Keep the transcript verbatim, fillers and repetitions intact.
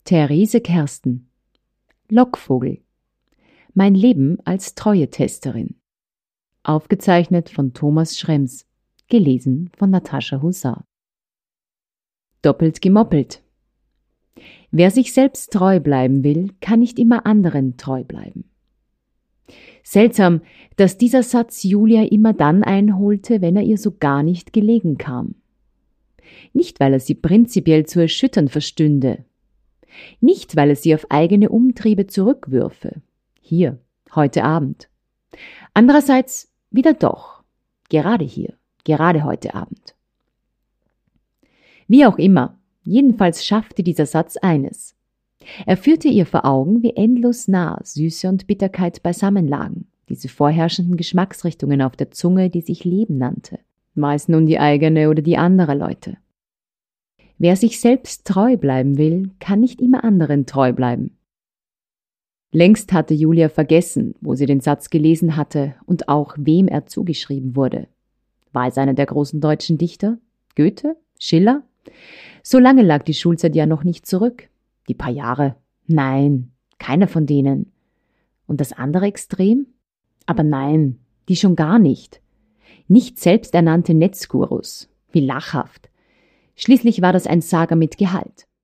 Therese Kersten. Lockvogel. Mein Leben als Treue-Testerin. Aufgezeichnet von Thomas Schrems. Gelesen von Natascha Husar. Doppelt gemoppelt. Wer sich selbst treu bleiben will, kann nicht immer anderen treu bleiben. Seltsam, dass dieser Satz Julia immer dann einholte, wenn er ihr so gar nicht gelegen kam. Nicht, weil er sie prinzipiell zu erschüttern verstünde. Nicht, weil er sie auf eigene Umtriebe zurückwürfe. Hier, heute Abend. Andererseits wieder doch. Gerade hier, gerade heute Abend. Wie auch immer, jedenfalls schaffte dieser Satz eines. Er führte ihr vor Augen, wie endlos nah Süße und Bitterkeit beisammen lagen, diese vorherrschenden Geschmacksrichtungen auf der Zunge, die sich Leben nannte. War es nun die eigene oder die anderer Leute? Wer sich selbst treu bleiben will, kann nicht immer anderen treu bleiben. Längst hatte Julia vergessen, wo sie den Satz gelesen hatte und auch wem er zugeschrieben wurde. War es einer der großen deutschen Dichter? Goethe? Schiller? So lange lag die Schulzeit ja noch nicht zurück. Die paar Jahre? Nein, keiner von denen. Und das andere Extrem? Aber nein, die schon gar nicht. Nicht selbsternannte Netzgurus. Wie lachhaft. Schließlich war das ein Sager mit Gehalt.